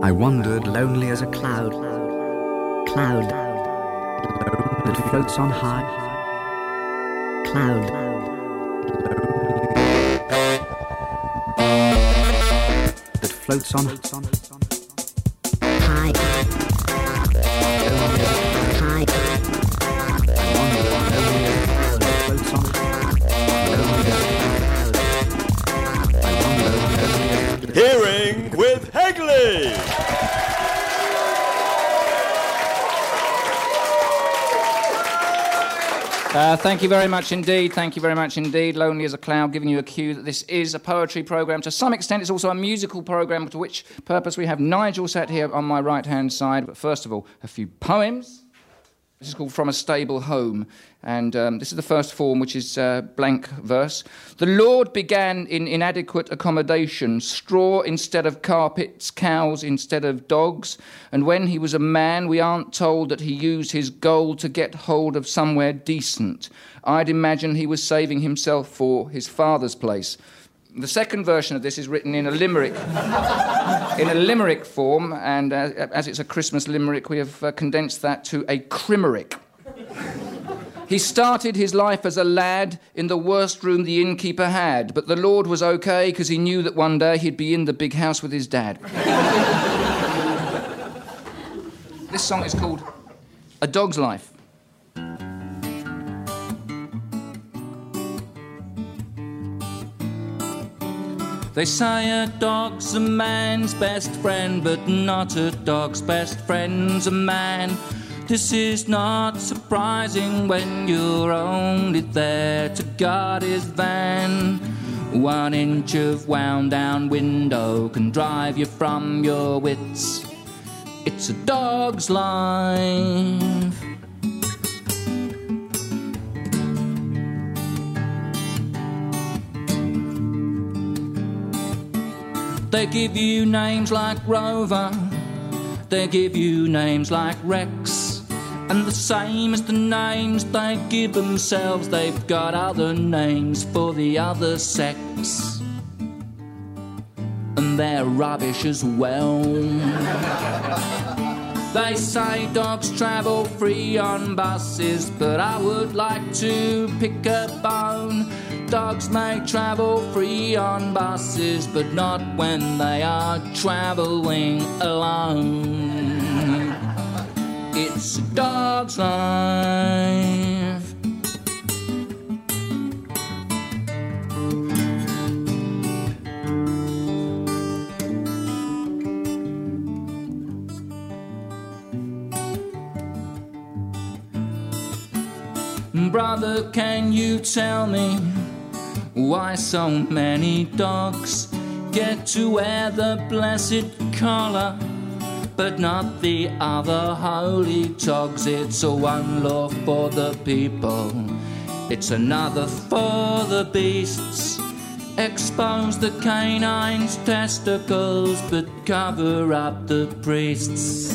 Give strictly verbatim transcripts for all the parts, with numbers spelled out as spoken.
I wandered lonely as a cloud, cloud that floats on high, cloud that floats on high, high. I wandered lonely as a cloud that floats on high, lonely as a cloud. I wandered lonely as a cloud. Hearing with Hegley. Uh, thank you very much indeed, thank you very much indeed. Lonely as a Cloud, giving you a cue that this is a poetry programme. To some extent, it's also a musical programme, to which purpose we have Nigel sat here on my right-hand side. But first of all, a few poems. This is called From a Stable Home, and um, this is the first form, which is uh, blank verse. The Lord began in inadequate accommodation, straw instead of carpets, cows instead of dogs, and when he was a man, we aren't told that he used his gold to get hold of somewhere decent. I'd imagine he was saving himself for his father's place. The second version of this is written in a limerick, in a limerick form, and uh, as it's a Christmas limerick, we have uh, condensed that to a crimerick. He started his life as a lad in the worst room the innkeeper had, but the Lord was okay because he knew that one day he'd be in the big house with his dad. This song is called A Dog's Life. They say a dog's a man's best friend, but not a dog's best friend's a man. This is not surprising when you're only there to guard his van. One inch of wound-down window can drive you from your wits. It's a dog's life. They give you names like Rover, they give you names like Rex, and the same as the names they give themselves, they've got other names for the other sex, and they're rubbish as well. They say dogs travel free on buses, but I would like to pick a bone. Dogs may travel free on buses, but not when they are travelling alone. It's a dog's life. Brother, can you tell me why so many dogs get to wear the blessed collar, but not the other holy togs? It's a one law for the people, it's another for the beasts. Expose the canine's testicles, but cover up the priests.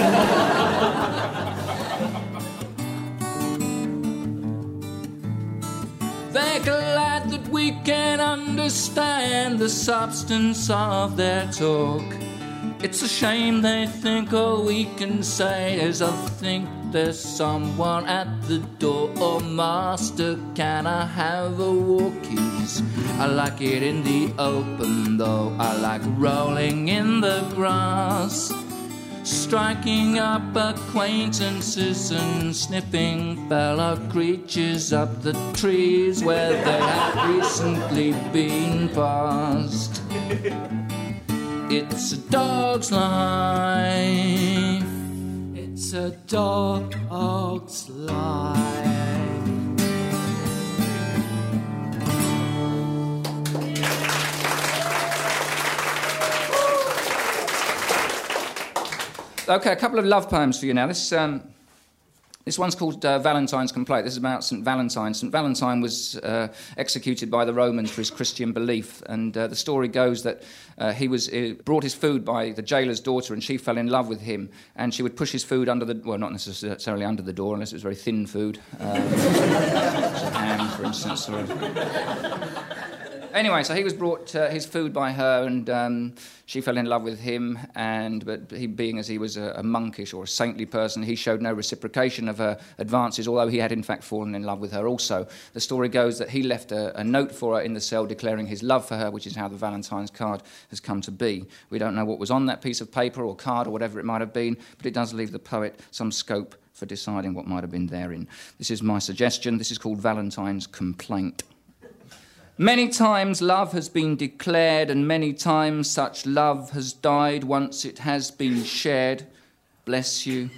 They're glad that we can understand the substance of their talk. It's a shame they think all we can say is I think there's someone at the door. Oh, master, can I have a walkies? I like it in the open though, I like rolling in the grass, striking up acquaintances and sniffing fellow creatures up the trees where they have recently been passed. It's a dog's life. It's a dog's life. Okay, a couple of love poems for you now. This um, this one's called uh, Valentine's Complaint. This is about Saint Valentine. Saint Valentine was uh, executed by the Romans for his Christian belief, and uh, the story goes that uh, he was uh, brought his food by the jailer's daughter, and she fell in love with him, and she would push his food under the, well, not necessarily under the door, unless it was very thin food, um, ham, for instance, or Anyway, so he was brought uh, his food by her, and um, she fell in love with him. And but he, being as he was a, a monkish or a saintly person, he showed no reciprocation of her advances, although he had in fact fallen in love with her also. The story goes that he left a, a note for her in the cell declaring his love for her, which is how the Valentine's card has come to be. We don't know what was on that piece of paper or card or whatever it might have been, but it does leave the poet some scope for deciding what might have been therein. This is my suggestion. This is called Valentine's Complaint. Many times love has been declared, and many times such love has died once it has been shared. Bless you.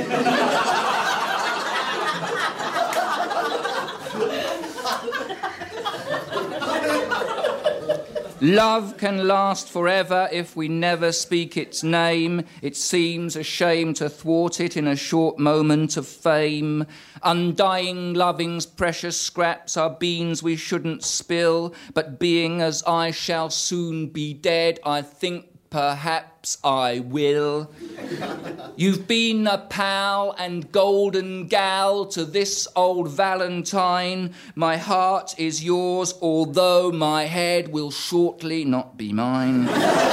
Love can last forever if we never speak its name. It seems a shame to thwart it in a short moment of fame. Undying loving's precious scraps are beans we shouldn't spill, but being as I shall soon be dead, I think perhaps I will. You've been a pal and golden gal to this old Valentine. My heart is yours, although my head will shortly not be mine.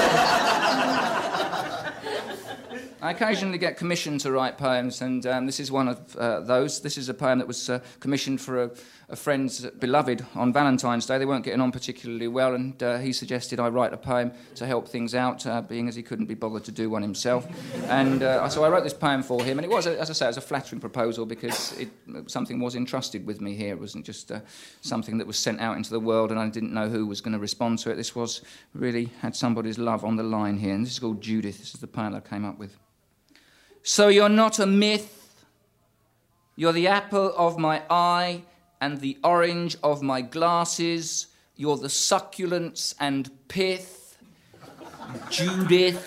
I occasionally get commissioned to write poems, and um, this is one of uh, those. This is a poem that was uh, commissioned for a, a friend's beloved on Valentine's Day. They weren't getting on particularly well, and uh, he suggested I write a poem to help things out, uh, being as he couldn't be bothered to do one himself. And uh, so I wrote this poem for him, and it was, as I say, it was a flattering proposal because it, something was entrusted with me here. It wasn't just uh, something that was sent out into the world and I didn't know who was going to respond to it. This was really had somebody's love on the line here, and this is called Judith. This is the poem that I came up with. So you're not a myth, you're the apple of my eye and the orange of my glasses, you're the succulence and pith, Judith,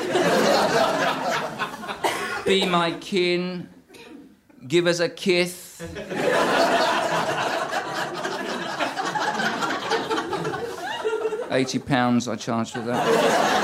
be my kin, give us a kiss. Eighty pounds I charged for that.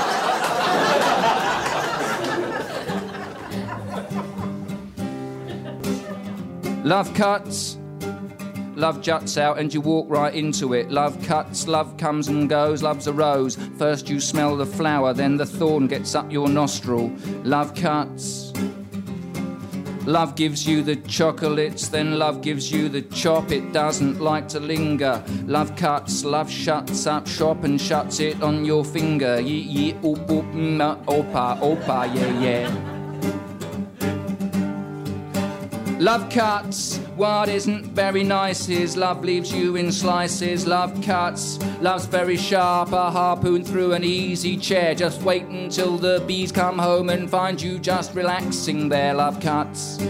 Love cuts, love juts out and you walk right into it. Love cuts, love comes and goes, love's a rose. First you smell the flower, then the thorn gets up your nostril. Love cuts, love gives you the chocolates, then love gives you the chop. It doesn't like to linger. Love cuts, love shuts up shop and shuts it on your finger. Yee yee oop oop mm, opa opa yeah yeah. Love cuts, what isn't very nice is love leaves you in slices. Love cuts, love's very sharp, a harpoon through an easy chair. Just wait until the bees come home and find you just relaxing there. Love cuts.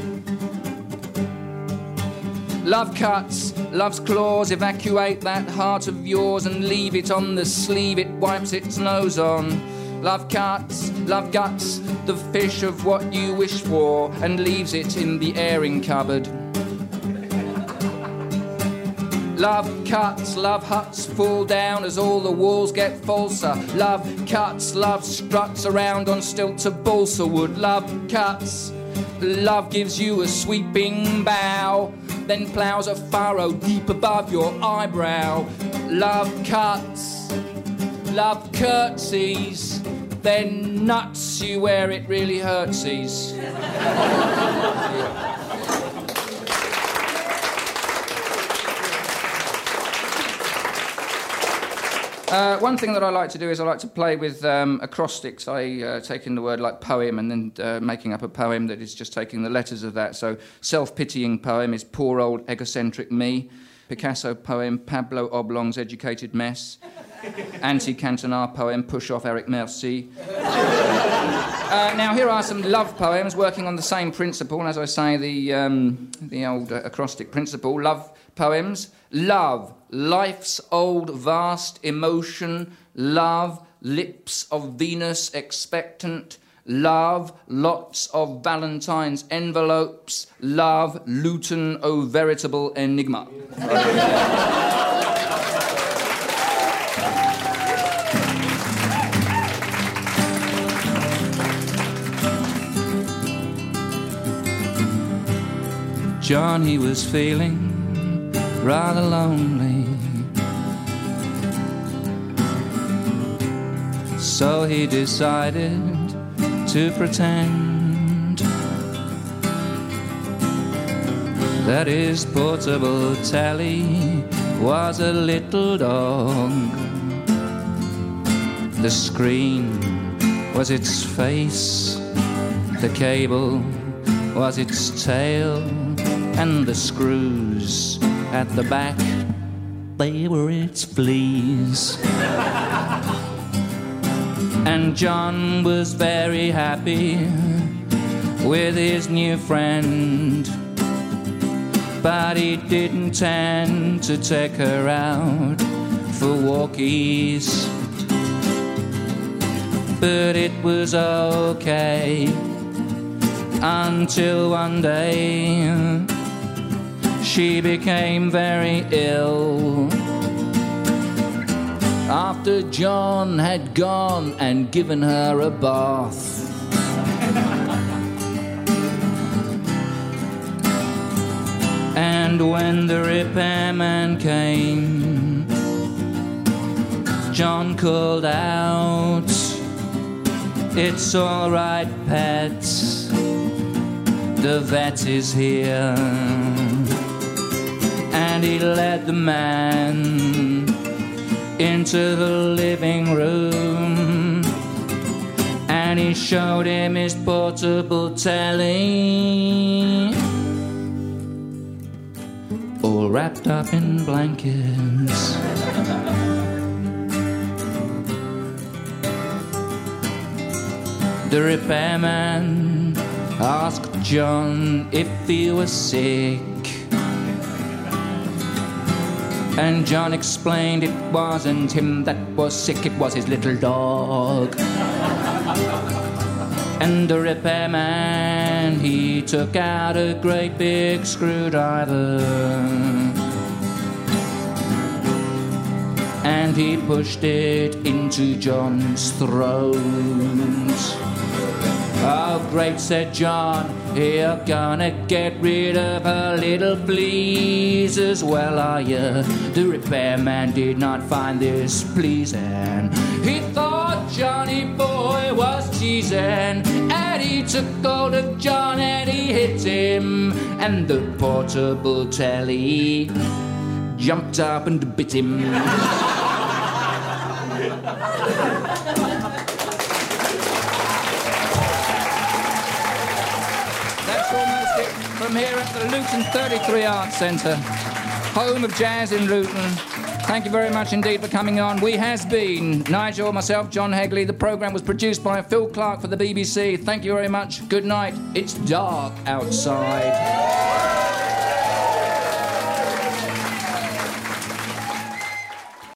Love cuts, love's claws evacuate that heart of yours and leave it on the sleeve it wipes its nose on. Love cuts, love guts, the fish of what you wish for and leaves it in the airing cupboard. Love cuts, love huts fall down as all the walls get falser. Love cuts, love struts around on stilts of balsa wood. Love cuts, love gives you a sweeping bow, then ploughs a furrow deep above your eyebrow. Love cuts, love curtsies, then nuts you where it really hurtsies. Uh, one thing that I like to do is I like to play with um, acrostics. I uh, take in the word like poem and then uh, making up a poem that is just taking the letters of that. So self-pitying poem is poor old egocentric me. Picasso poem, Pablo Oblong's educated mess. Anti-Cantona poem, push off Eric Merci. Uh, now here are some love poems working on the same principle, and as I say, the, um, the old uh, acrostic principle. Love poems. Love, life's old vast emotion. Love, lips of Venus expectant. Love, lots of Valentine's envelopes. Love, Luton, oh veritable enigma. Johnny was feeling rather lonely. So he decided to pretend that his portable telly was a little dog. The screen was its face, the cable was its tail, and the screws at the back, they were its fleas. And John was very happy with his new friend, but he didn't tend to take her out for walkies. But it was okay until one day she became very ill. After John had gone and given her a bath. And when the repairman came, John called out, "It's all right, pet, the vet is here." And he led the man into the living room, and he showed him his portable telly, all wrapped up in blankets. The repairman asked John if he was sick, and John explained it wasn't him that was sick, it was his little dog. And the repairman, he took out a great big screwdriver, and he pushed it into John's throat. "Oh, great," said John, "you're gonna get rid of her little fleas as well, are you?" The repairman did not find this pleasing. He thought Johnny boy was teasing, and he took hold of John and he hit him, and the portable telly jumped up and bit him. From here at the Luton thirty-three Arts Centre, home of jazz in Luton. Thank you very much indeed for coming on. We has been Nigel, myself, John Hegley. The programme was produced by Phil Clark for the B B C. Thank you very much. Good night. It's dark outside.